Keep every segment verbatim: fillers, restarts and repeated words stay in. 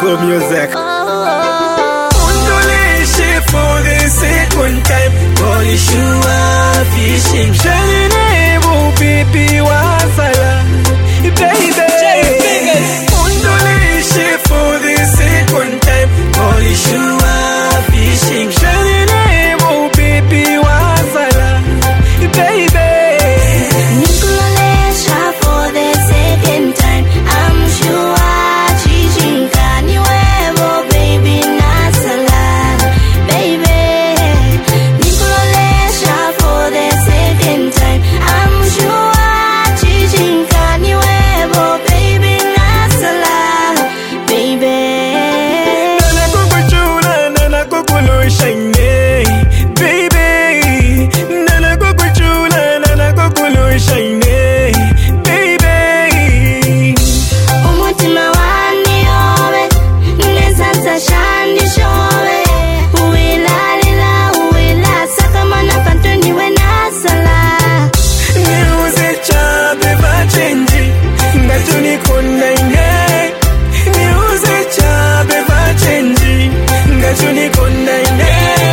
slow music. Undulation for the second time. Olishua fishing. Shanine baby wasala, baby. Undulation for the second time. Olishua fishing. Shanine baby wasala, baby. Nikulolesha for the second time. I'm sure chichinga niwevo baby nasala, baby. Nikulolesha for the second time. I'm sure chichinga niwevo baby nasala, baby. Nana kukuchula, nana kukulushaine, baby. Nana kukuchula, nana kukulushaine, baby. Umutima wani owe, nesasa shandi showe. Uwilalila, uwila, sakamana kantoni we nasala. Niuze chabe vachenji, ngatuni kondaine. Niuze chabe vachenji, ngatuni kondaine.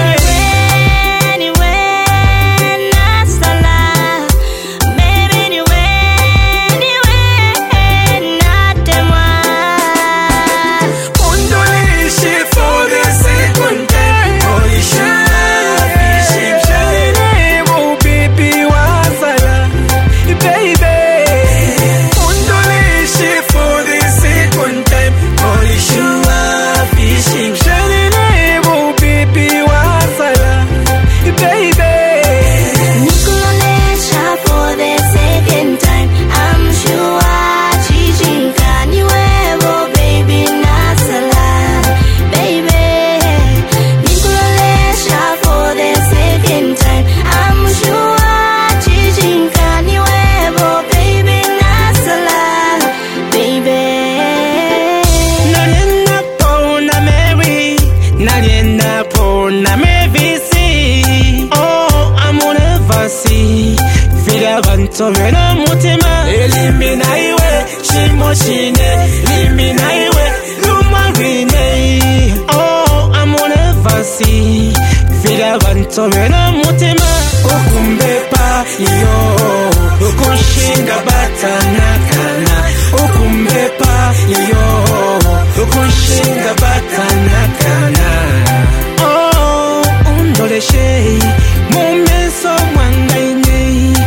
Niwe nasala, baby niwe, niwe natemwa. Undulation for the second time. Olishua fishing. Shanine baby wasala, baby. Undulation for the second time. Olishua fishing. Shanine baby wasala, baby. Nikulolesha for the second time. I'm sure chichinga niwevo baby nasala, baby. Nikulolesha for the second time. I'm sure chichinga niwevo baby nasala, baby. Nalienda pona Mary, nalienda pona Mevisi. Oh, amuneva si vile abantu beno mutima. Elimbi na iwe shimo shine, limbi na iwe lumarine. Oh, amuneva si vile abantu beno mutima. Ukumbepa yo, ukushinga batanakana. Ukumbepa yo, ukushinga batanakana. Oh, undoleshe mumeso mwangaine.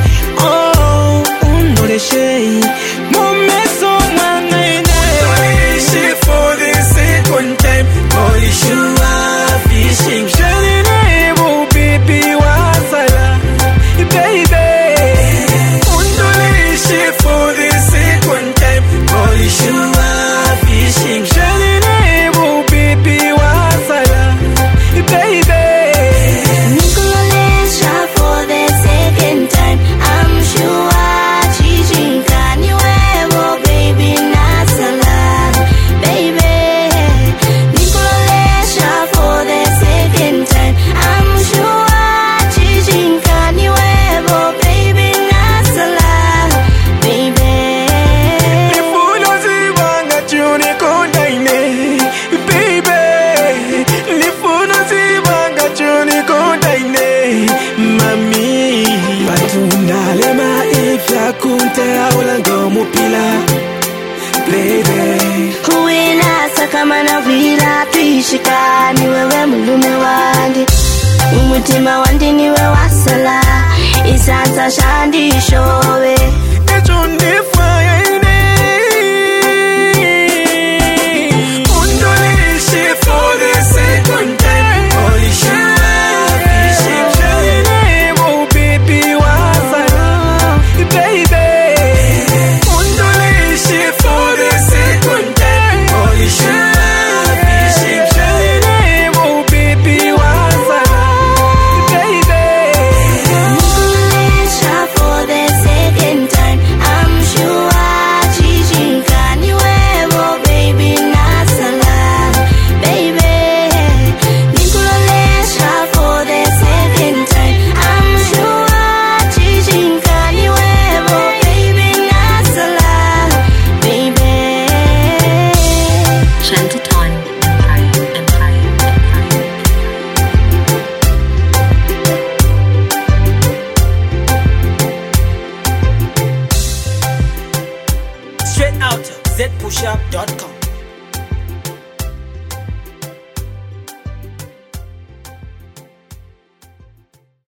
Oh, undoleshe mumeso mwangaine. Undulation for the second time. Olishua fishing. Shanine baby wasala, baby. Undulation for the second time. Olishua fishing. Shanine baby wasala, baby. Nikulolesha for the second time. I'm sure chichinga niwevo baby nasala, baby. Nikulolesha for the second time. I'm sure chichinga niwevo baby nasala, baby. Lifuno zibanga chuni kondaine, baby. Lifuno zibanga chuni kondaine, mami. Batunda lema ifya kunte aulango mupila, baby. Uwila sakamana wila tuishika niwewe mulume wandi. Umutima wandi niwe wasala, isansa shandi showe. Echundi fwaine. Undulation for the second time. Olishua fishing. Shanine baby wasala, baby. Undulation for the second time. Olishua fishing. Shanine baby wasala, baby. Nikulolesha for the second time. I'm sure trap dot com.